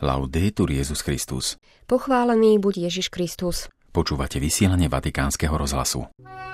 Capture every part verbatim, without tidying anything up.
Laudetur Jesus Christus. Pochválený buď Ježiš Kristus. Počúvate vysielanie Vatikánskeho rozhlasu.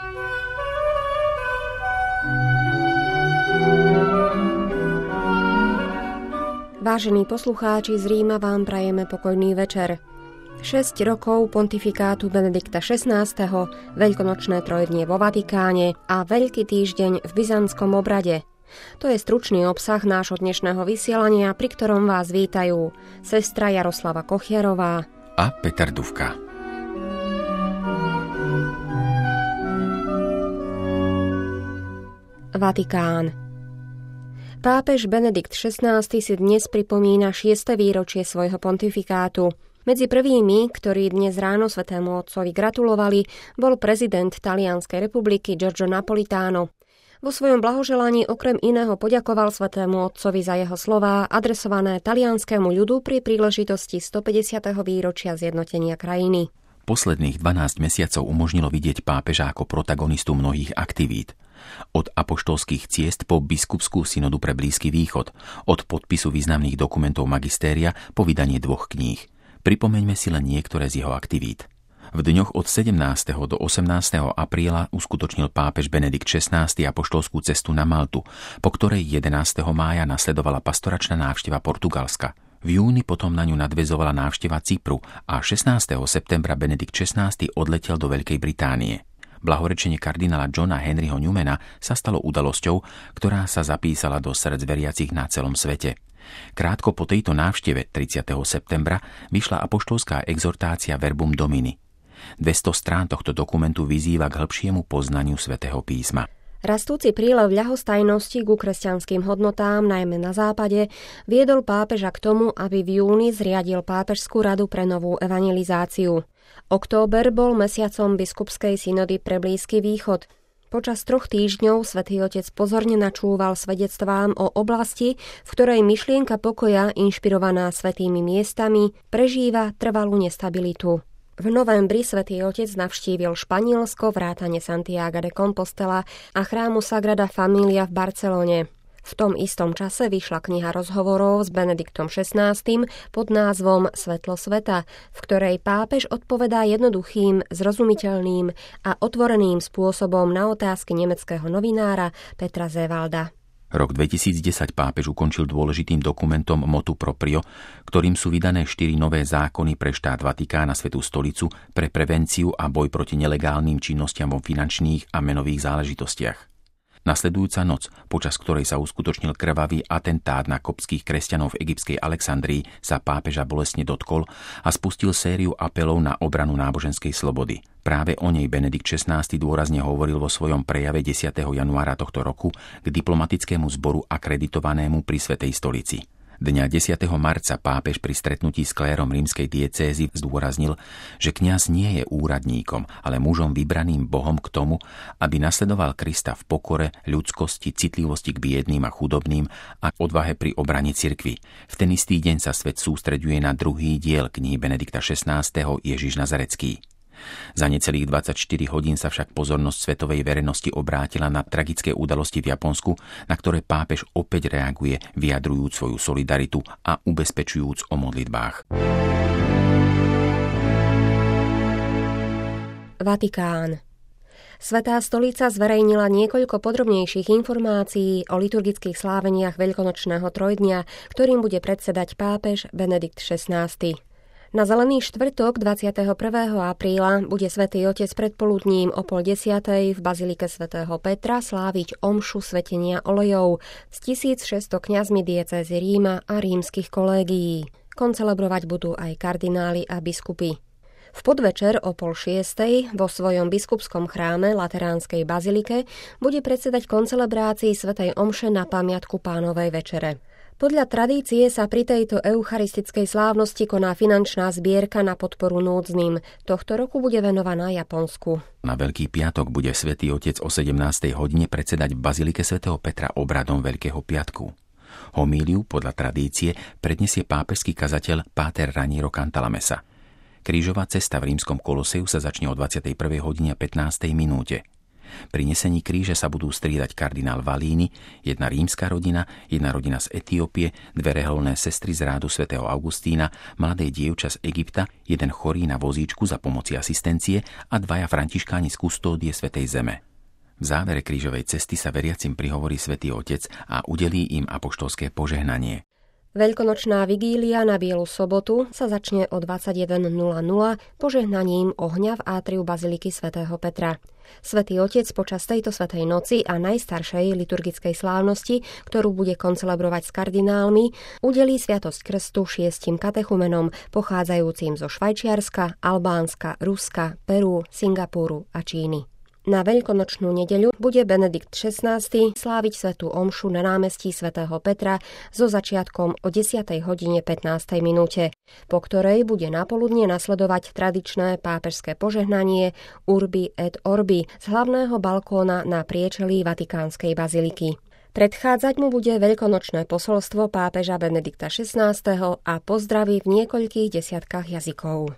Vážení poslucháči, z Ríma vám prajeme pokojný večer. šesť rokov pontifikátu Benedikta šestnásteho, veľkonočné trojdnie vo Vatikáne a Veľký týždeň v byzantskom obrade. To je stručný obsah nášho dnešného vysielania, pri ktorom vás vítajú sestra Jaroslava Kochiarová a Peter Dufka. Vatikán. Pápež Benedikt šestnásty si dnes pripomína šieste výročie svojho pontifikátu. Medzi prvými, ktorí dnes ráno Svätému Otcovi gratulovali, bol prezident Talianskej republiky Giorgio Napolitano. Vo svojom blahoželaní okrem iného poďakoval Svätému Otcovi za jeho slová adresované talianskému ľudu pri príležitosti stopäťdesiateho výročia zjednotenia krajiny. Posledných dvanásť mesiacov umožnilo vidieť pápeža ako protagonistu mnohých aktivít. Od apoštolských ciest po biskupskú synodu pre Blízky východ, od podpisu významných dokumentov magistéria po vydanie dvoch kníh. Pripomeňme si len niektoré z jeho aktivít. V dňoch od sedemnásteho do osemnásteho apríla uskutočnil pápež Benedikt šestnásty apoštolskú cestu na Maltu, po ktorej jedenásteho mája nasledovala pastoračná návšteva Portugalska. V júni potom na ňu nadväzovala návšteva Cypru a šestnásteho septembra Benedikt šestnásty odletel do Veľkej Británie. Blahorečenie kardinála Johna Henryho Newmana sa stalo udalosťou, ktorá sa zapísala do srdc veriacich na celom svete. Krátko po tejto návšteve tridsiateho septembra vyšla apoštolská exhortácia Verbum Domini. dvesto strán tohto dokumentu vyzýva k hĺbšiemu poznaniu Svätého písma. Rastúci prílev ľahostajnosti ku kresťanským hodnotám, najmä na západe, viedol pápeža k tomu, aby v júni zriadil pápežskú radu pre novú evangelizáciu. Október bol mesiacom biskupskej synody pre Blízky východ. Počas troch týždňov Svätý Otec pozorne načúval svedectvám o oblasti, v ktorej myšlienka pokoja, inšpirovaná svätými miestami, prežíva trvalú nestabilitu. V novembri Svätý Otec navštívil Španielsko, vrátane Santiaga de Compostela a chrámu Sagrada Familia v Barcelone. V tom istom čase vyšla kniha rozhovorov s Benediktom šestnástym pod názvom Svetlo sveta, v ktorej pápež odpovedá jednoduchým, zrozumiteľným a otvoreným spôsobom na otázky nemeckého novinára Petra Seewalda. Rok dvetisícdesať pápež ukončil dôležitým dokumentom Motu proprio, ktorým sú vydané štyri nové zákony pre štát Vatikán a Svätú stolicu pre prevenciu a boj proti nelegálnym činnostiam vo finančných a menových záležitostiach. Nasledujúca noc, počas ktorej sa uskutočnil krvavý atentát na koptských kresťanov v egyptskej Alexandrii, sa pápeža bolestne dotkol a spustil sériu apelov na obranu náboženskej slobody. Práve o nej Benedikt šestnásty dôrazne hovoril vo svojom prejave desiateho januára tohto roku k diplomatickému zboru akreditovanému pri Svätej stolici. Dňa desiateho marca pápež pri stretnutí s klérom rímskej diecézy zdôraznil, že kňaz nie je úradníkom, ale mužom vybraným Bohom k tomu, aby nasledoval Krista v pokore, ľudskosti, citlivosti k biedným a chudobným a odvahe pri obrane cirkvi. V ten istý deň sa svet sústreďuje na druhý diel knihy Benedikta šestnásteho Ježiš Nazarecký. Za necelých dvadsaťštyri hodín sa však pozornosť svetovej verejnosti obrátila na tragické udalosti v Japonsku, na ktoré pápež opäť reaguje, vyjadrujúc svoju solidaritu a ubezpečujúc o modlitbách. Vatikán. Svätá stolica zverejnila niekoľko podrobnejších informácií o liturgických sláveniach veľkonočného trojdnia, ktorým bude predsedať pápež Benedikt šestnásty. Na Zelený štvrtok dvadsiateho prvého apríla bude Svätý Otec predpoludním o pol desiatej v bazilike svätého Petra sláviť omšu svetenia olejov s tisícšesťsto kňazmi diecézy Ríma a rímskych kolégií. Koncelebrovať budú aj kardináli a biskupy. V podvečer o pol šiestej vo svojom biskupskom chráme Lateránskej bazilike bude predsedať koncelebrácii svätej omše na pamiatku Pánovej večere. Podľa tradície sa pri tejto eucharistickej slávnosti koná finančná zbierka na podporu núdznym. Tohto roku bude venovaná Japonsku. Na Veľký piatok bude Svätý Otec o sedemnástej hodine predsedať v bazilike svätého Petra obradom Veľkého piatku. Homíliu podľa tradície predniesie pápežský kazateľ páter Raniero Cantalamessa. Krížová cesta v rímskom Koloseu sa začne o dvadsiatej prvej hodine pätnástej minúte. Pri nesení kríže sa budú striedať kardinál Valíny, jedna rímska rodina, jedna rodina z Etiópie, dve reholné sestry z rádu svätého Augustína, mladé dievča z Egypta, jeden chorý na vozíčku za pomoci asistencie a dvaja františkáni z kustódie Svätej Zeme. V závere krížovej cesty sa veriacim prihovorí Svätý Otec a udelí im apoštolské požehnanie. Veľkonočná vigília na Bielu sobotu sa začne o dvadsaťjeden nula nula požehnaním ohňa v átriu baziliky svätého Petra. Svätý Otec počas tejto svätej noci a najstaršej liturgickej slávnosti, ktorú bude koncelebrovať s kardinálmi, udelí sviatosť krstu šiestim katechumenom pochádzajúcim zo Švajčiarska, Albánska, Ruska, Peru, Singapuru a Číny. Na veľkonočnú nedeľu bude Benedikt šestnásty sláviť svätú omšu na námestí svätého Petra so začiatkom o desiatej hodine pätnástej minúte, po ktorej bude napoludne nasledovať tradičné pápežské požehnanie Urbi et Orbi z hlavného balkóna na priečelí Vatikánskej baziliky. Predchádzať mu bude veľkonočné posolstvo pápeža Benedikta šestnásteho a pozdraví v niekoľkých desiatkách jazykov.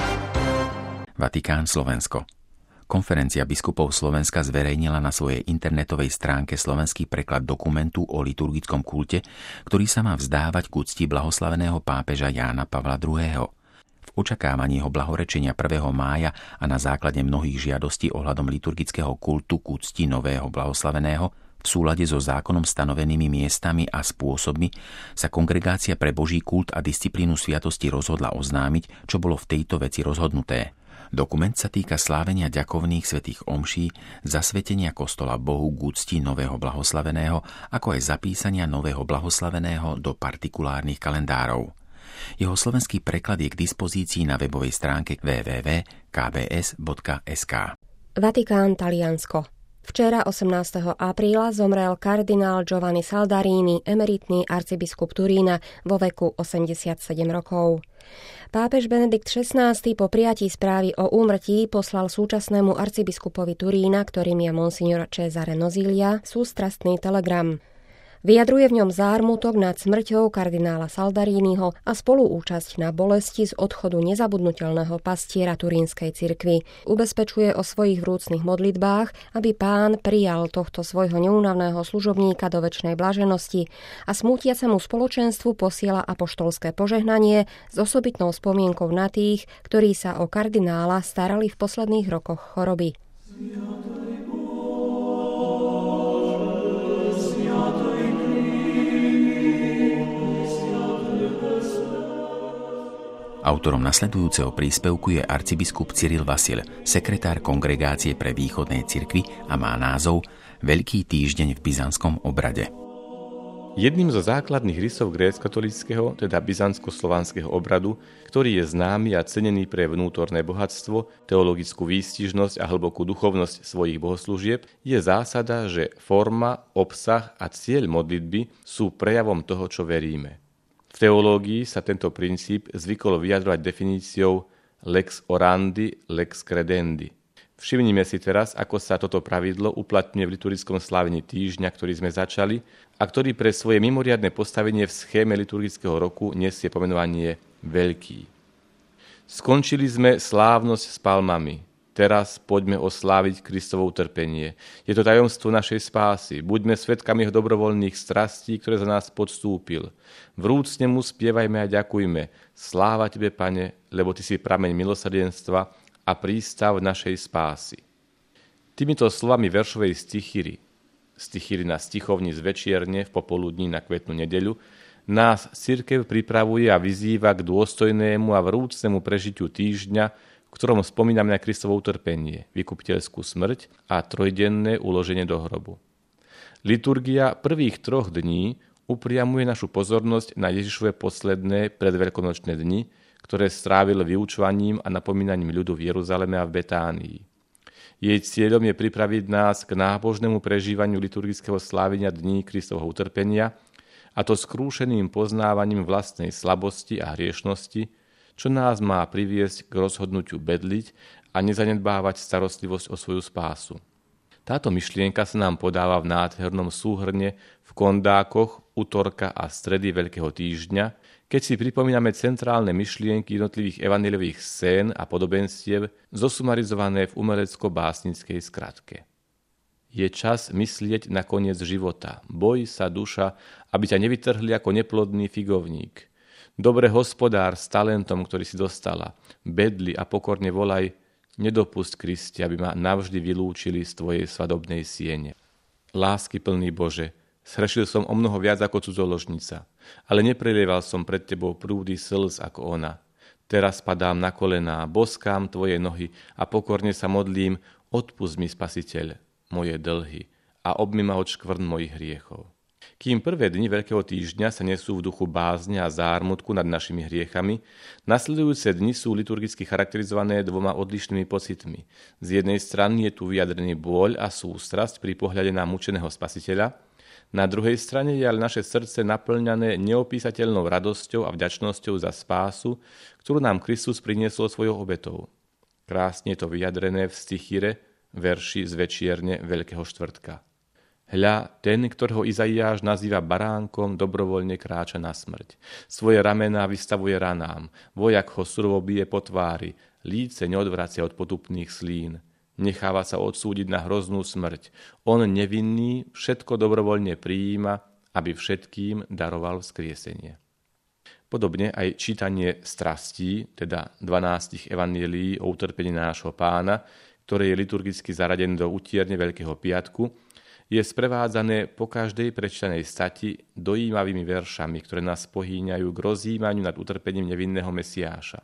Vatikán, Slovensko. Konferencia biskupov Slovenska zverejnila na svojej internetovej stránke slovenský preklad dokumentu o liturgickom kulte, ktorý sa má vzdávať k úcti blahoslaveného pápeža Jána Pavla druhého. V očakávaní jeho blahorečenia prvého mája a na základe mnohých žiadostí ohľadom liturgického kultu k úcti nového blahoslaveného v súlade so zákonom stanovenými miestami a spôsobmi sa Kongregácia pre Boží kult a disciplínu sviatosti rozhodla oznámiť, čo bolo v tejto veci rozhodnuté. Dokument sa týka slávenia ďakovných svätých omší, zasvetenia kostola Bohu k úcti nového blahoslaveného, ako aj zapísania nového blahoslaveného do partikulárnych kalendárov. Jeho slovenský preklad je k dispozícii na webovej stránke w w w bodka k b s bodka s k. Vatikán, Taliansko. Včera osemnásteho apríla zomrel kardinál Giovanni Saldarini, emeritný arcibiskup Turína vo veku osemdesiatsedem rokov. Pápež Benedikt šestnásty po prijatí správy o úmrtí poslal súčasnému arcibiskupovi Turína, ktorým je monsignor Cesare Nosiglia, sústrastný telegram. Vyjadruje v ňom zármutok nad smrťou kardinála Saldariniho a spoluúčasť na bolesti z odchodu nezabudnutelného pastiera turínskej cirkvi. Ubezpečuje o svojich vrúcnych modlitbách, aby Pán prijal tohto svojho neúnavného služobníka do večnej blaženosti a smútiacemu spoločenstvu posiela apoštolské požehnanie s osobitnou spomienkou na tých, ktorí sa o kardinála starali v posledných rokoch choroby. Autorom nasledujúceho príspevku je arcibiskup Cyril Vasil, sekretár Kongregácie pre východné cirkvi a má názov Veľký týždeň v byzantskom obrade. Jedným zo základných rysov gréckokatolíckeho, teda byzantsko-slovanského obradu, ktorý je známy a cenený pre vnútorné bohatstvo, teologickú výstižnosť a hlbokú duchovnosť svojich bohoslúžieb, je zásada, že forma, obsah a cieľ modlitby sú prejavom toho, čo veríme. V teológii sa tento princíp zvykol vyjadrovať definíciou lex orandi, lex credendi. Všimnime si teraz, ako sa toto pravidlo uplatňuje v liturgickom slávení týždňa, ktorý sme začali a ktorý pre svoje mimoriadne postavenie v schéme liturgického roku nesie pomenovanie Veľký. Skončili sme slávnosť s palmami. Teraz poďme osláviť Kristovo utrpenie. Je to tajomstvo našej spásy. Buďme svedkami jeho dobrovoľných strastí, ktoré za nás podstúpil. Vrúcne mu spievajme a ďakujme. Sláva tebe, Pane, lebo ty si prameň milosrdenstva a prístav našej spásy. Týmito slovami veršovej stichyry, stichyry na stichovni z večierne v popoludní na Kvetnú nedeľu, nás cirkev pripravuje a vyzýva k dôstojnému a vrúcnemu prežitiu týždňa, v ktorom spomíname na Kristovo utrpenie, vykupiteľskú smrť a trojdenné uloženie do hrobu. Liturgia prvých troch dní upriamuje našu pozornosť na Ježišove posledné predveľkonočné dni, ktoré strávil vyučovaním a napomínaním ľudu v Jeruzaleme a v Betánii. Jej cieľom je pripraviť nás k nábožnému prežívaniu liturgického slávenia dní Kristovho utrpenia, a to skrúšeným poznávaním vlastnej slabosti a hriešnosti, čo nás má priviesť k rozhodnutiu bedliť a nezanedbávať starostlivosť o svoju spásu. Táto myšlienka sa nám podáva v nádhernom súhrne v kondákoch utorka a stredy Veľkého týždňa, keď si pripomíname centrálne myšlienky jednotlivých evanjeliových scén a podobenstiev zosumarizované v umelecko-básnickej skratke. Je čas myslieť na koniec života. Boj sa, duša, aby ťa nevytrhli ako neplodný figovník. Dobre hospodár s talentom, ktorý si dostala. Bedli a pokorne volaj, nedopusť, Kriste, aby ma navždy vylúčili z tvojej svadobnej siene. Lásky plný Bože, zhrešil som o mnoho viac ako cudzoložnica, ale neprelieval som pred tebou prúdy slz ako ona. Teraz padám na kolená, boskám tvoje nohy a pokorne sa modlím, odpusť mi, Spasiteľ, moje dlhy a obmy ma od škvrn mojich hriechov. Kým prvé dni Veľkého týždňa sa nesú v duchu bázne a zármutku nad našimi hriechami, nasledujúce dni sú liturgicky charakterizované dvoma odlišnými pocitmi. Z jednej strany je tu vyjadrený bôľ a sústrasť pri pohľade na mučeného Spasiteľa, na druhej strane je ale naše srdce naplňané neopísateľnou radosťou a vďačnosťou za spásu, ktorú nám Kristus priniesol svojou obetou. Krásne je to vyjadrené v stichíre, verši z večierne Veľkého štvrtka. Hľa, ten, ktorého Izaiáš nazýva baránkom, dobrovoľne kráča na smrť. Svoje ramená vystavuje ranám, vojak ho surovo bije po tvári, líce neodvracia od potupných slín. Necháva sa odsúdiť na hroznú smrť. On nevinný všetko dobrovoľne prijíma, aby všetkým daroval vzkriesenie. Podobne aj čítanie strastí, teda dvanástich evanjelií o utrpení nášho Pána, ktoré je liturgicky zaradené do utierne Veľkého piatku, je sprevádzané po každej prečítanej stati dojímavými veršami, ktoré nás pohýňajú k rozjímaniu nad utrpením nevinného Mesiáša.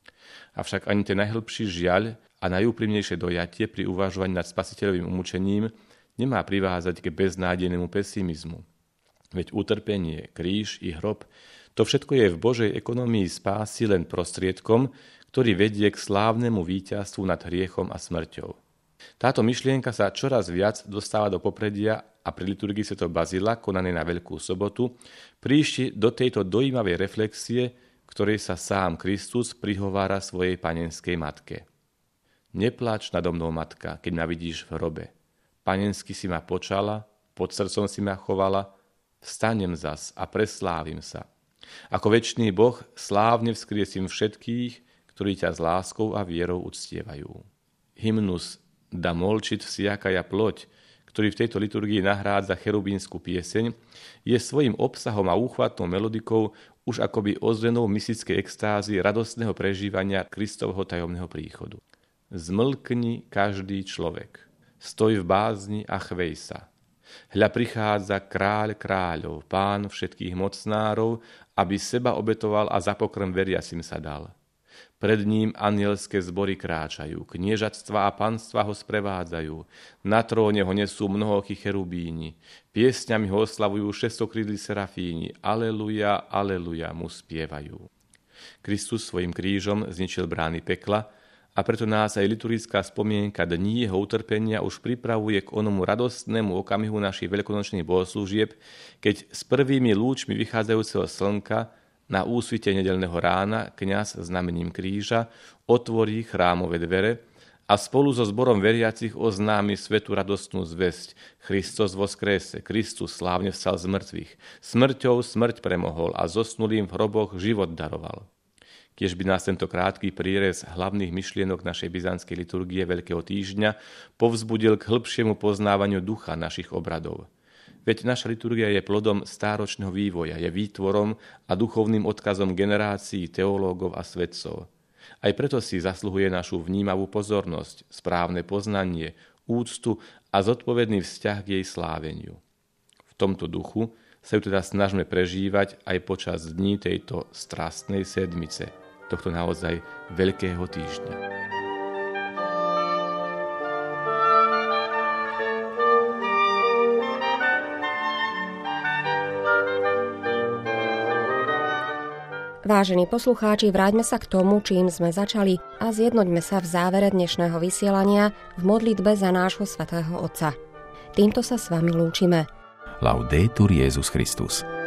Avšak ani ten najhlbší žiaľ a najúprimnejšie dojatie pri uvažovaní nad spasiteľovým umúčením nemá privázať k beznádejnému pesimizmu. Veď utrpenie, kríž i hrob, to všetko je v Božej ekonomii spásy len prostriedkom, ktorý vedie k slávnemu víťazstvu nad hriechom a smrťou. Táto myšlienka sa čoraz viac dostáva do popredia a pri liturgii svätého Bazila, konanej na Veľkú sobotu, príšti do tejto dojímavej reflexie, ktorej sa sám Kristus prihovára svojej panenskej matke. Nepláč nado mnou, matka, keď ma vidíš v hrobe. Panensky si ma počala, pod srdcom si ma chovala, vstanem zas a preslávim sa. Ako večný Boh slávne vzkriesím všetkých, ktorí ťa s láskou a vierou uctievajú. Hymnus Da molčit vsiakaja ploť, ktorý v tejto liturgii nahrádza cherubínsku pieseň, je svojím obsahom a úchvatnou melodikou už akoby ozvenou mystickej extázy radostného prežívania Kristovho tajomného príchodu. Zmlkni každý človek, stoj v bázni a chvej sa. Hľa prichádza kráľ kráľov, pán všetkých mocnárov, aby seba obetoval a za pokrm veriacim sa dal. Pred ním anielské zbory kráčajú, kniežatstva a panstva ho sprevádzajú, na tróne ho nesú mnohokí cherubíni, piesňami ho oslavujú šestokrídli serafíni, aleluja, aleluja mu spievajú. Kristus svojim krížom zničil brány pekla a preto nás aj liturgická spomienka dní jeho utrpenia už pripravuje k onomu radostnému okamihu našich veľkonočných bohoslúžieb, keď s prvými lúčmi vychádzajúceho slnka na úsvite nedeľného rána kňaz znamením kríža otvorí chrámové dvere a spolu so zborom veriacich oznámi svätú radostnú zvesť. Kristus voskrése, Kristus slávne vstal z mŕtvych. Smrťou smrť premohol a zosnulým v hroboch život daroval. Kiež by nás tento krátky prírez hlavných myšlienok našej byzantskej liturgie Veľkého týždňa povzbudil k hĺbšiemu poznávaniu ducha našich obradov. Veď naša liturgia je plodom stáročného vývoja, je výtvorom a duchovným odkazom generácií teológov a svetcov. Aj preto si zasluhuje našu vnímavú pozornosť, správne poznanie, úctu a zodpovedný vzťah k jej sláveniu. V tomto duchu sa ju teda snažme prežívať aj počas dní tejto strastnej sedmice, tohto naozaj Veľkého týždňa. Vážení poslucháči, vráťme sa k tomu, čím sme začali a zjednoťme sa v závere dnešného vysielania v modlitbe za nášho svätého Otca. Týmto sa s vami lúčime. Laudetur Jesus Christus.